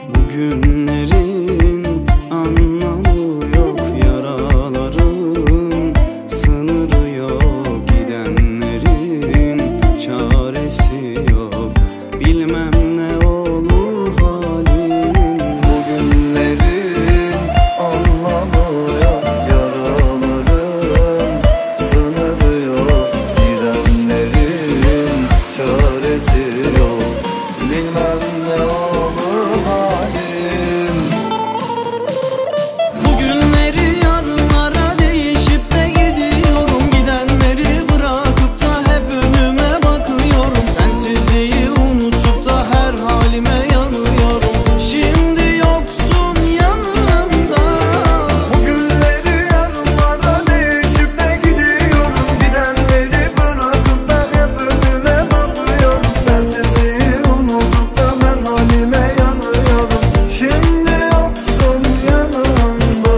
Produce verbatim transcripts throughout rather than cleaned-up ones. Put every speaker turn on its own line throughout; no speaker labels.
Bugünlerin anlamı yok, yaraların sınırı yok, gidenlerin çaresi yok. Bilmem ne olur halim.
Bugünlerin anlamı yok, yaraların sınırı yok, gidenlerin çaresi yok. Bilmem ne olur halim.
Bugünleri yarınlara değişip de gidiyorum, gidenleri bırakıp da hep önüme bakıyorum. Sensizliği unutup da her halime yanıyorum. Şimdi yoksun yanımda.
Bugünleri yarınlara değişip de gidiyorum, gidenleri bırakıp da hep önüme bakıyorum. Sensizliği unutup da ben halime yanıyorum. Şimdi yoksun yanımda.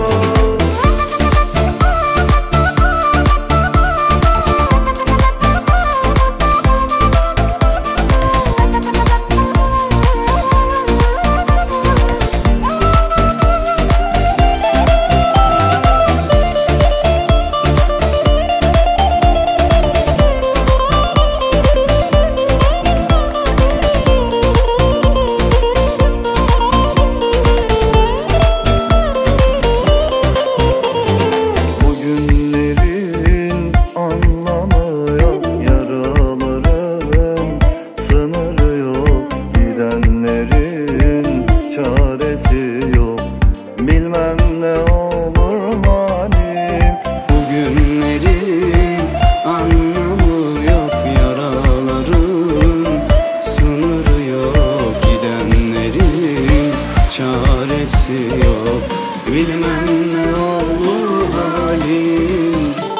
Bugünlerin anlamı yok, yaraların sınırı yok, gidenlerin çaresi yok. Bilmem ne olur halim.
Bugünlerin anlamı yok, yaraların sınırı yok, gidenlerin çaresi yok. Bilmem ne olur halim.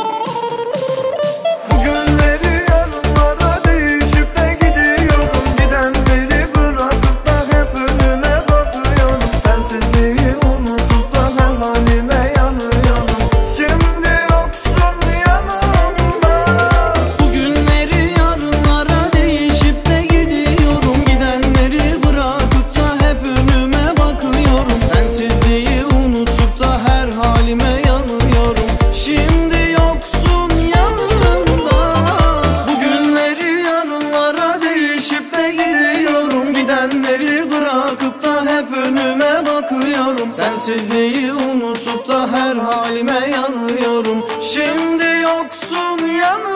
Bugünleri yarınlara değişip de gidiyorum, gidenleri bırakıp da hep önüme bakıyorum. Sensizliği unutup da her halime yanıyorum. Şimdi yoksun yanımda.
Bugünleri yarınlara değişip de gidiyorum, gidenleri bırakıp da hep önüme bakıyorum. Sensizliği unutup da her halime yanıyorum. Şimdi yoksun yanımda. Bugünleri yarınlara değişip de gidiyorum, gidenleri bırakıp da hep önüme bakıyorum. Sensizliği unutup da her halime yanıyorum. Şimdi yoksun yanımda.